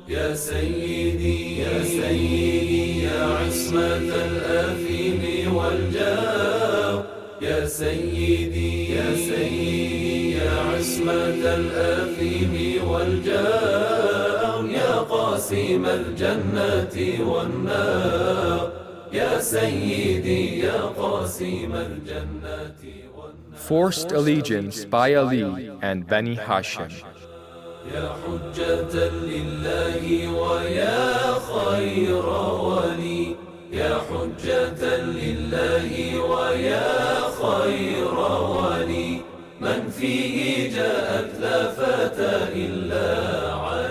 يا سيدي يا سيدي يا عصمة الآثم والجار، يا سيدي يا سيدي يا عصمة الآثم والجار، يا قاسم الجنة والنار، يا سيدي يا قاسم الجنة والنار. Forced allegiance by Ali and Bani Hashim. يا حجة لله ويا خير ولي، يا حجة لله ويا خير ولي، من فيه جاءت لا فتى إلا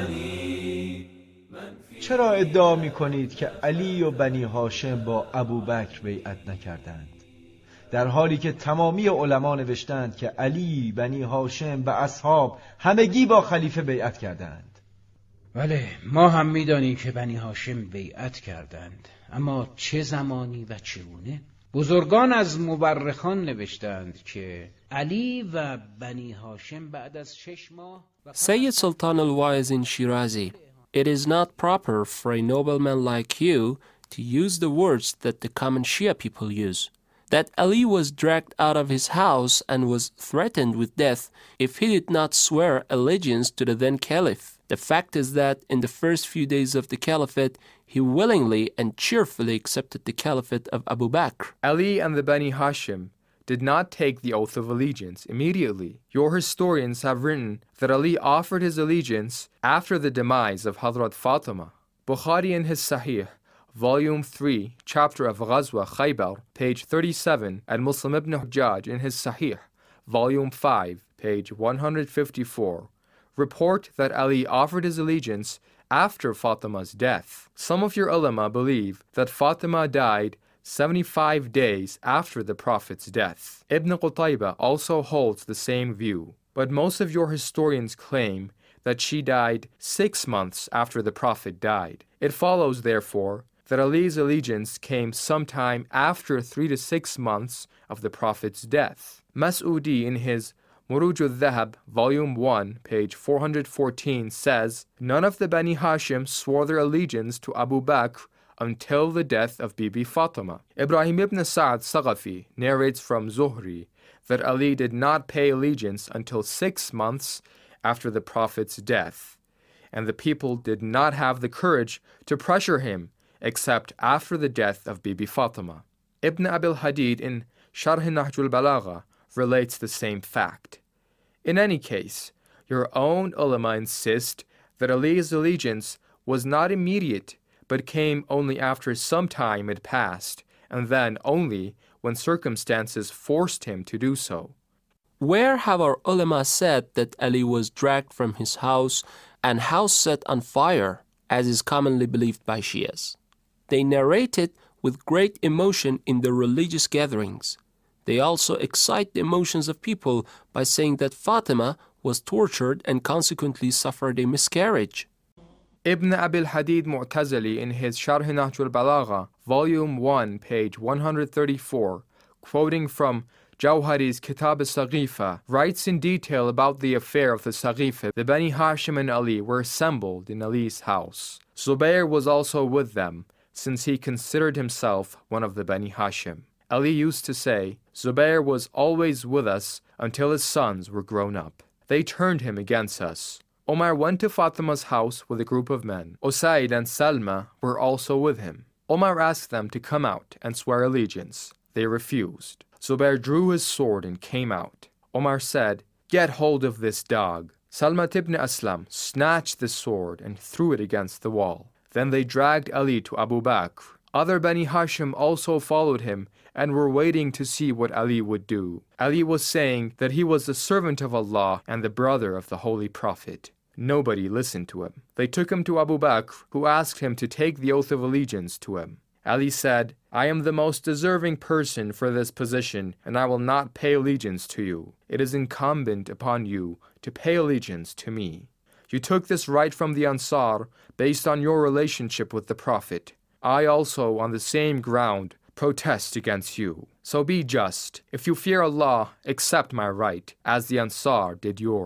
علي. چرا ادعا می کنید که علی و بنی هاشم با ابوبکر بیعت نکردند، در حالی که تمامی علما نوشتند که علی، بنی هاشم و اصحاب همگی با خلیفه بیعت کردند؟ بله، ما هم می‌دانیم که بنی هاشم بیعت کردند، اما چه زمانی و چگونه؟ بزرگان از مورخان نوشتند که علی و بنی هاشم بعد از 6 ماه Sayyid Sultan al-Waiz in Shirazi, it is not proper for a nobleman like you to use the words that the common Shia people use. That Ali was dragged out of his house and was threatened with death if he did not swear allegiance to the then caliph. The fact is that in the first few days of the caliphate, he willingly and cheerfully accepted the caliphate of Abu Bakr. Ali and the Bani Hashim did not take the oath of allegiance immediately. Your historians have written that Ali offered his allegiance after the demise of Hazrat Fatima. Bukhari in his Sahih, Volume 3, Chapter of Ghazwa Khaybar, page 37, and Muslim ibn Hujjaj in his Sahih, Volume 5, page 154, report that Ali offered his allegiance after Fatima's death. Some of your ulama believe that Fatima died 75 days after the Prophet's death. Ibn Qutayba also holds the same view, but most of your historians claim that she died 6 months after the Prophet died. It follows, therefore, that Ali's allegiance came sometime after 3 to 6 months of the Prophet's death. Mas'udi in his Muruj al-Dhahab, Volume 1, page 414 says, none of the Bani Hashim swore their allegiance to Abu Bakr until the death of Bibi Fatima. Ibrahim ibn Sa'd Saghafi narrates from Zuhri that Ali did not pay allegiance until 6 months after the Prophet's death, and the people did not have the courage to pressure him except after the death of Bibi Fatima. Ibn Abil Hadid in Sharh Nahjul Balagha relates the same fact. In any case, your own ulama insist that Ali's allegiance was not immediate, but came only after some time had passed, and then only when circumstances forced him to do so. Where have our ulama said that Ali was dragged from his house and house set on fire, as is commonly believed by Shias? They narrate it with great emotion in their religious gatherings. They also excite the emotions of people by saying that Fatima was tortured and consequently suffered a miscarriage. Ibn Abil Hadid Mu'tazili in his Sharh Nahjul Balagha, Volume 1, page 134, quoting from Jawhari's Kitab al-Saghifa, writes in detail about the affair of the Saghifa. The Bani Hashim and Ali were assembled in Ali's house. Zubair was also with them, since he considered himself one of the Bani Hashim. Ali used to say, Zubair was always with us until his sons were grown up. They turned him against us. Omar went to Fatima's house with a group of men. Usaid and Salma were also with him. Omar asked them to come out and swear allegiance. They refused. Zubair drew his sword and came out. Omar said, get hold of this dog. Salma ibn Aslam snatched the sword and threw it against the wall. Then they dragged Ali to Abu Bakr. Other Bani Hashim also followed him and were waiting to see what Ali would do. Ali was saying that he was the servant of Allah and the brother of the Holy Prophet. Nobody listened to him. They took him to Abu Bakr, who asked him to take the oath of allegiance to him. Ali said, I am the most deserving person for this position, and I will not pay allegiance to you. It is incumbent upon you to pay allegiance to me. You took this right from the Ansar based on your relationship with the Prophet. I also, on the same ground, protest against you. So be just. If you fear Allah, accept my right, as the Ansar did yours.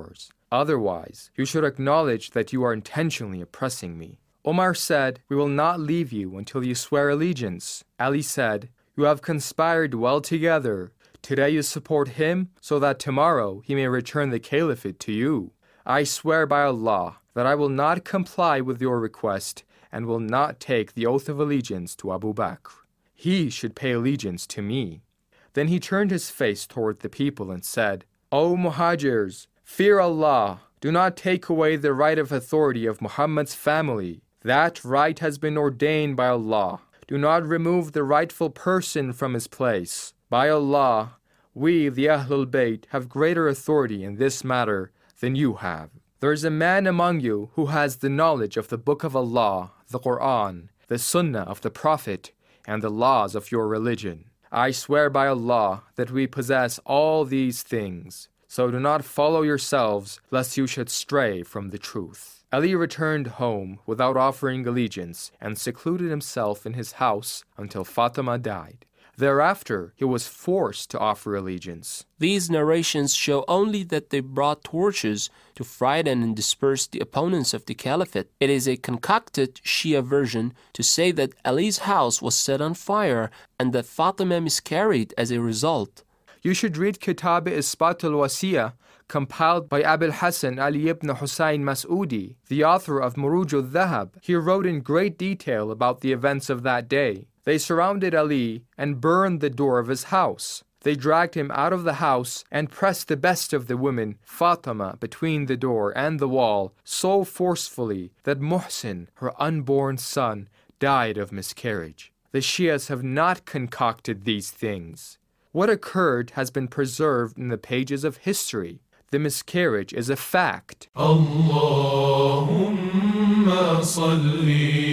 Otherwise, you should acknowledge that you are intentionally oppressing me. Omar said, "We will not leave you until you swear allegiance." Ali said, "You have conspired well together. Today you support him so that tomorrow he may return the caliphate to you. I swear by Allah that I will not comply with your request and will not take the oath of allegiance to Abu Bakr. He should pay allegiance to me." Then he turned his face toward the people and said, "O Muhajirs, fear Allah. Do not take away the right of authority of Muhammad's family. That right has been ordained by Allah. Do not remove the rightful person from his place. By Allah, we, the Ahlul Bayt, have greater authority in this matter than you have. There is a man among you who has the knowledge of the Book of Allah, the Quran, the Sunnah of the Prophet, and the laws of your religion. I swear by Allah that we possess all these things. So do not follow yourselves, lest you should stray from the truth." Ali returned home without offering allegiance and secluded himself in his house until Fatima died. Thereafter, he was forced to offer allegiance. These narrations show only that they brought torches to frighten and disperse the opponents of the caliphate. It is a concocted Shia version to say that Ali's house was set on fire and that Fatima miscarried as a result. You should read Kitab Isbat al-Wasiya, compiled by Abul Hassan Ali ibn Hussein Mas'udi, the author of Muruj al-Dhahab. He wrote in great detail about the events of that day. They surrounded Ali and burned the door of his house. They dragged him out of the house and pressed the best of the women, Fatima, between the door and the wall so forcefully that Muhsin, her unborn son, died of miscarriage. The Shias have not concocted these things. What occurred has been preserved in the pages of history. The miscarriage is a fact. Allahumma salli